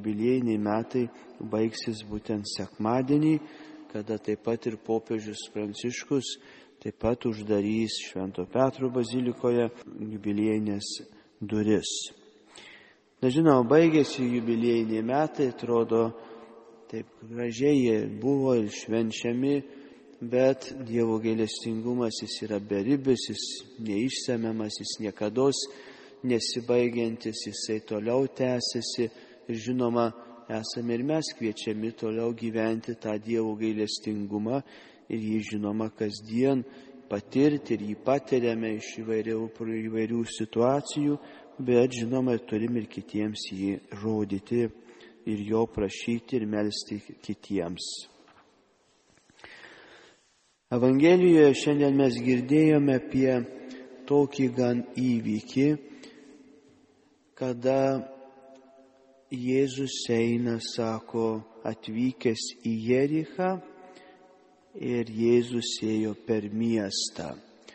jubiliejiniai metai baigsis būtent sekmadienį, kada taip pat ir popiežius Pranciškus taip pat uždarys Švento Petro bazilikoje jubiliejinės duris. Na žinoma, baigėsi jubiliejiniai metai, atrodo, taip gražiai jie buvo ir švenčiami, bet Dievo gailestingumas jis yra beribis, jis neišsemiamas, jis niekados nesibaigiantis, jisai toliau tęsiasi ir žinoma, esame ir mes kviečiami toliau gyventi tą Dievo gailestingumą ir jį žinoma kasdien patirti ir jį patiriame iš įvairių situacijų, bet žinoma turim ir kitiems jį rodyti ir jo prašyti ir melsti kitiems. Evangelijoje šiandien mes girdėjome apie tokį gan įvykį, kada Jėzus eina, sako, atvykęs į Jerichą ir Jėzus ėjo per miestą.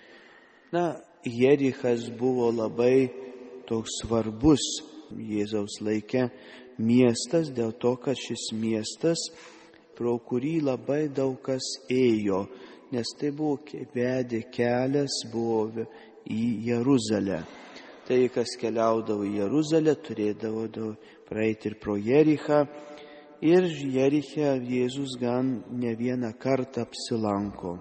Jerichas buvo labai toks svarbus Jėzaus laike miestas, dėl to, kad šis miestas, pro kurį labai daug kas ėjo, nes tai buvo vedė kelias buvo į Jeruzalę. Tai, kas keliaudavo į Jeruzalę, turėdavo praeiti ir pro Jerichą. Ir Jeriche Jėzus gan ne vieną kartą apsilanko.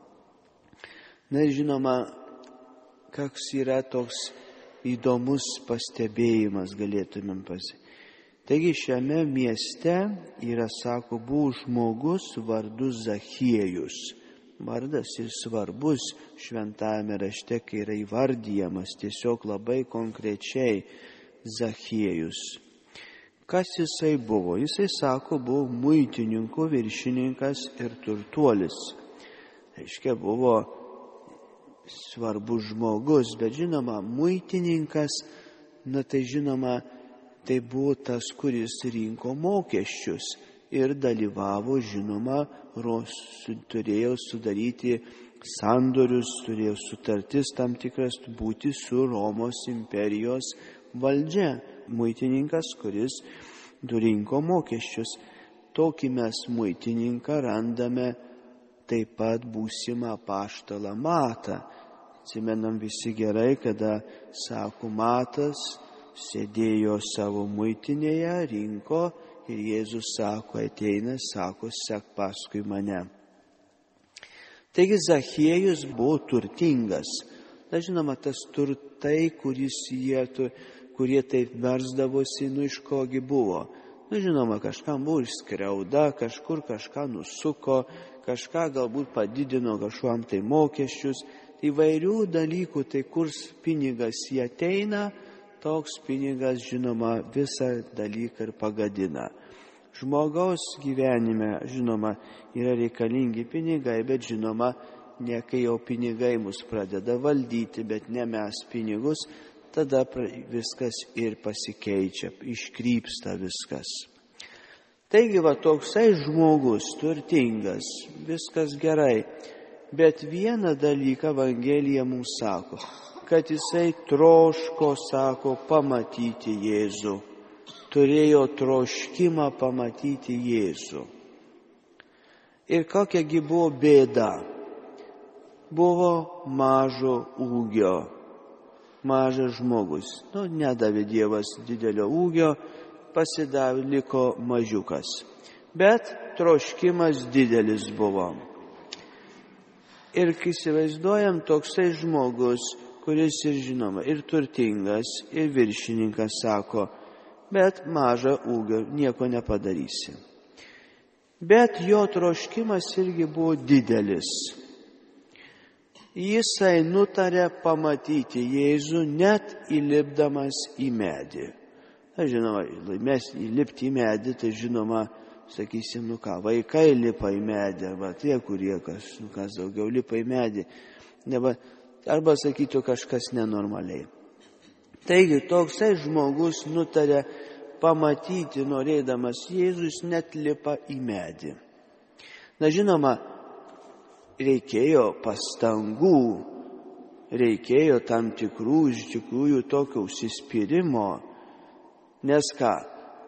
Žinoma, koks yra toks įdomus pastebėjimas galėtumėm pasakyti. Taigi šiame mieste yra, sako, buvo žmogus vardu Zachiejus. Vardas ir svarbus šventajame rašte, kai yra įvardyjamas tiesiog labai konkrečiai Zachiejus. Kas jisai buvo? Jisai, sako, buvo muitininkų viršininkas ir turtuolis. Aiškia, buvo svarbus žmogus, bet žinoma, muitininkas, tai žinoma, tai buvo tas, kuris rinko mokesčius ir dalyvavo, žinoma, turėjo sudaryti sandorius, turėjo sutartis tam tikras būti su Romos imperijos valdžia. Muitininkas, kuris rinko mokesčius. Tokį mes muitininką randame taip pat būsimą apaštalą Matą. Atsimenam visi gerai, kada, sako, Matas sėdėjo savo muitinėje, rinko ir Jėzus sako, ateina, sako, sek paskui mane. Taigi Zachiejus buvo turtingas. Žinoma, tas turtai, kurie taip versdavosi, iš kogi buvo. Žinoma, kažkam buvo išskriauda, kažkur kažką nusuko, kažką galbūt padidino kažkuom tai mokesčius. Įvairių dalykų, tai kur pinigas jie ateina, toks pinigas, žinoma, visą dalyką ir pagadina. Žmogaus gyvenime, žinoma, yra reikalingi pinigai, bet žinoma, ne kai jau pinigai mus pradeda valdyti, bet ne mes pinigus, tada viskas ir pasikeičia, iškrypsta viskas. Taigi, toksai žmogus, turtingas, viskas gerai, bet vieną dalyką Evangelija mums sako, kad jisai troško, sako, pamatyti Jėzų. Turėjo troškimą pamatyti Jėzų. Ir kokiagi buvo bėda? Buvo mažo ūgio, mažas žmogus. Nedavė Dievas didelio ūgio, pasidavė, liko mažiukas. Bet troškimas didelis buvo. Ir kai įsivaizduojam, toksai žmogus, kuris ir žinoma, ir turtingas, ir viršininkas, sako, bet mažą ūgio nieko nepadarysi. Bet jo troškimas irgi buvo didelis. Jisai nutarė pamatyti Jėzų net įlipdamas į medį. Žinoma, mes įlipti į medį, tai žinoma, sakysim, vaikai lipa į medį, arba tie, kurie kas daugiau lipa į medį, arba sakytų kažkas nenormaliai. Taigi, toksai žmogus nutarė pamatyti, norėdamas Jėzus, net lipa į medį. Žinoma, reikėjo pastangų, reikėjo tam tikrųjų tokio užsispyrimo, nes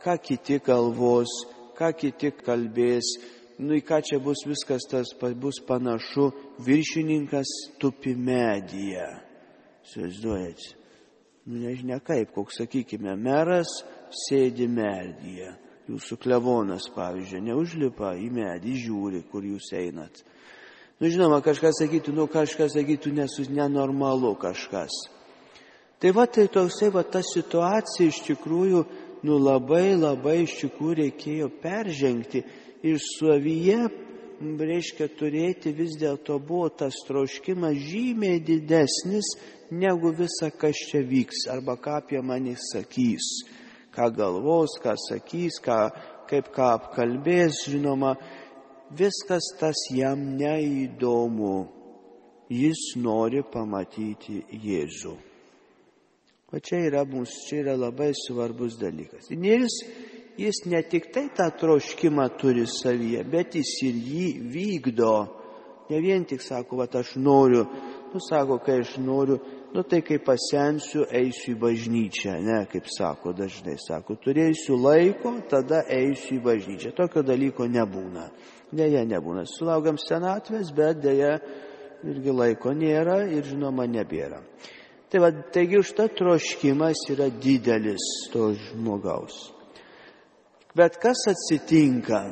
ką kiti galvos, ką kiti kalbės, į ką čia bus viskas tas bus panašu, viršininkas tupi medyje. Įsivaizduojat? Nežinia kaip, koks sakykime, meras sėdi medyje. Jūsų klevonas, pavyzdžiui, neužlipa į medį, žiūri, kur jūs einat. Žinoma, kažkas sakytų, nenormalu kažkas. Tai toksai ta situacija iš tikrųjų, labai iš tikrųjų reikėjo peržengti ir savyje, reiškia, turėti vis dėlto buvo tas troškimas žymiai didesnis negu visa, kas čia vyks, arba ką apie mane sakys, ką galvos, ką sakys, kaip ką apkalbės, žinoma, viskas tas jam neįdomu. Jis nori pamatyti Jėzų. O čia yra labai svarbus dalykas. Ir jis ne tik tai tą troškimą turi savyje, bet jis ir jį vykdo. Ne vien tik sako, aš noriu, sako, kai aš noriu, tai kai pasensiu, eisiu į bažnyčią, ne, kaip sako dažnai, sako, turėsiu laiko, tada eisiu į bažnyčią. Tokio dalyko nebūna. Deja, nebūna. Sulaukiam senatvės, bet deja, irgi laiko nėra ir žinoma nebėra. Taigi užtat troškimas yra didelis to žmogaus. Bet kas atsitinka?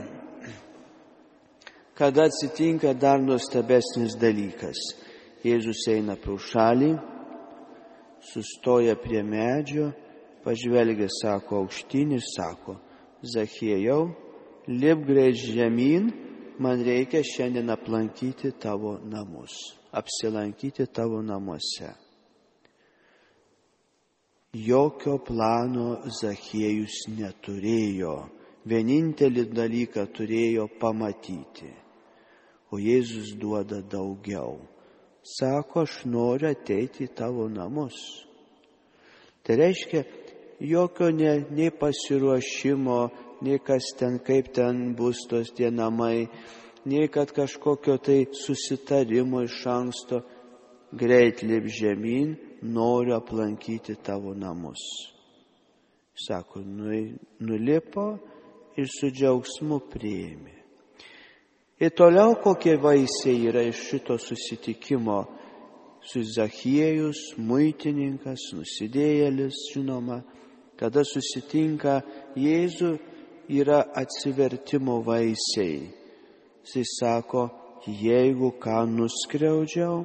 Kada atsitinka dar nuostabesnis dalykas. Jėzus eina pro šalį, sustoja prie medžio, pažvelgia, sako, aukštyn ir sako, Zachiejau, lipk greit žemyn, man reikia šiandien aplankyti tavo namus, apsilankyti tavo namuose. Jokio plano Zachiejus neturėjo, vienintelį dalyką turėjo pamatyti, o Jėzus duoda daugiau. Sako, aš noriu ateiti į tavo namus. Tai reiškia, jokio nei pasiruošimo, nei kas ten, kaip ten bus tos tie namai, nei kad kažkokio tai susitarimo iš anksto, greit lip žemyn, noriu aplankyti tavo namus. Sako, nulipo ir su džiaugsmu priėmė. Ir toliau kokie vaisiai yra iš šito susitikimo su Zachiejus, muitininkas, nusidėjėlis, žinoma, kada susitinka Jėzų, yra atsivertimo vaisiai. Jis sako, jeigu ką nuskriaudžiau,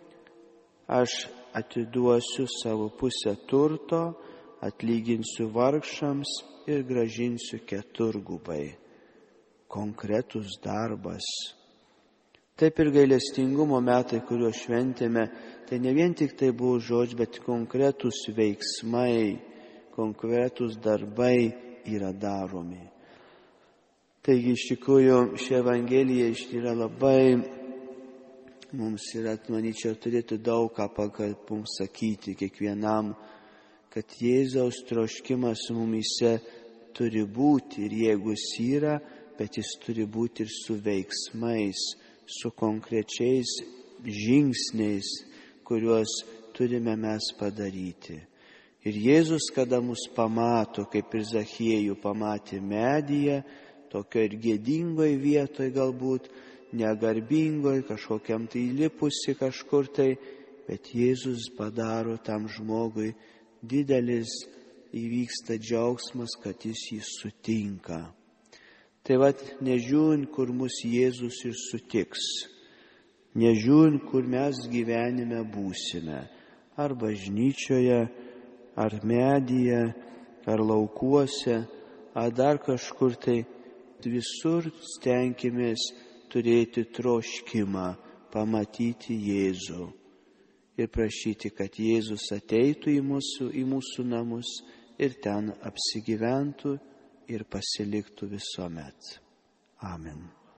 aš atiduosiu savo pusę turto, atlyginsiu vargšams ir gražinsiu keturgubai. Konkretus darbas. Taip ir gailestingumo metai, kuriuos šventėme, tai ne vien tik tai buvo žodžiai, bet konkretus veiksmai, konkretus darbai yra daromi. Taigi iš tikrųjų ši Evangelija yra labai, mums yra, manyčiau, turėtų daug ką mums sakyti kiekvienam, kad Jėzaus troškimas mumise turi būti ir jeigu jis yra, bet jis turi būti ir su veiksmais, su konkrečiais žingsniais, kuriuos turime mes padaryti. Ir Jėzus, kada mus pamato, kaip ir Zachiejų pamatė medyje, tokio ir gėdingoj vietoj galbūt, negarbingoj, kažkokiam tai lipusi kažkur tai, bet Jėzus padaro tam žmogui didelis, įvyksta džiaugsmas, kad jis jį sutinka. Tai nežiūrint, kur mus Jėzus ir sutiks, nežiūrint, kur mes gyvenime būsime, ar bažnyčioje, ar medyje, ar laukuose, ar dar kažkur tai, visur stenkimės turėti troškimą pamatyti Jėzų ir prašyti, kad Jėzus ateitų į mūsų namus ir ten apsigyventų ir pasiliktų visuomet. Amen.